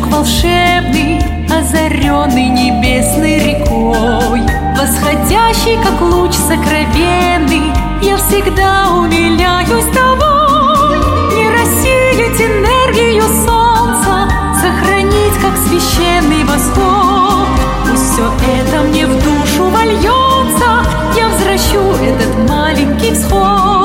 волшебный, озаренный небесной рекой, восходящий, как луч сокровенный, я всегда умиляюсь тобой. Не рассеять энергию солнца, сохранить, как священный восход. Пусть все это мне в душу вольется, я возвращу этот маленький всход.